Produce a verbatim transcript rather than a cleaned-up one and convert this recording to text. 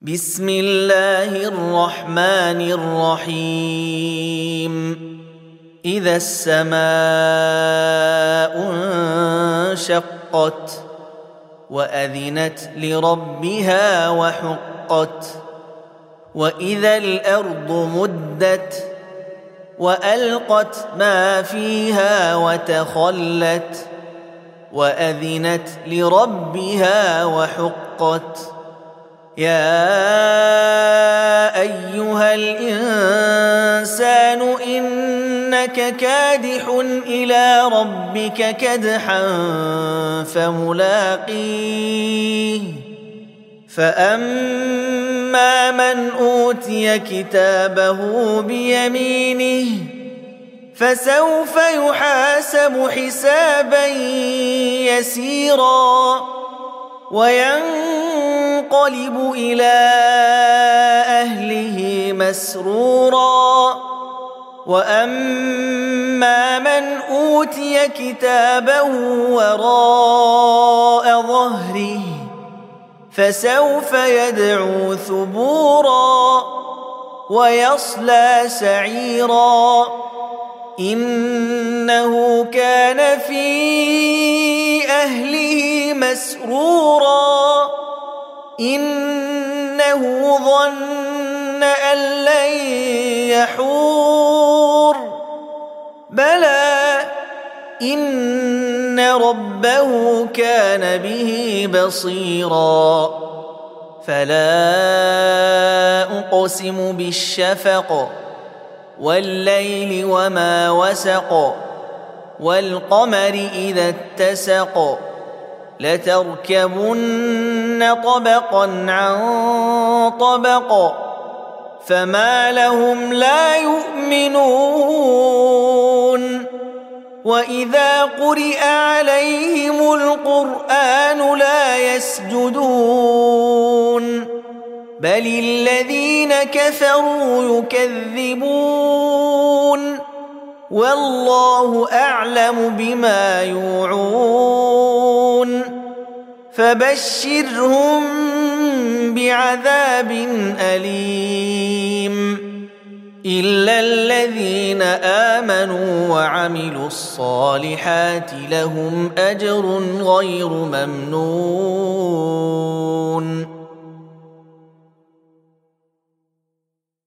بسم الله الرحمن الرحيم إذا السماء انشقت وأذنت لربها وحقت وإذا الأرض مدت وألقت ما فيها وتخلت وأذنت لربها وحقت يا أيها الإنسان إنك كادح إلى ربك كدحا فملاقيه فأما من أوتي كتابه بيمينه فسوف يحاسب حسابا يسيرا وينقلب إلى أهله مسرورا وأما من أوتي كتابه وراء ظهره فسوف يدعو ثبورا ويصلى سعيرا إنه كان في أهله مسرورا إنه ظن أن لن يحور بلى إن ربه كان به بصيرا فلا أقسم بالشفق والليل وما وسق والقمر إذا اتسق لتركبن طبقا عن طبق فما لهم لا يؤمنون وإذا قرئ عليهم القرآن لا يسجدون بل الذين كفروا يكذبون والله أعلم بما يوعون فبشرهم بعذاب أليم إلا الذين آمنوا وعملوا الصالحات لهم أجر غير ممنون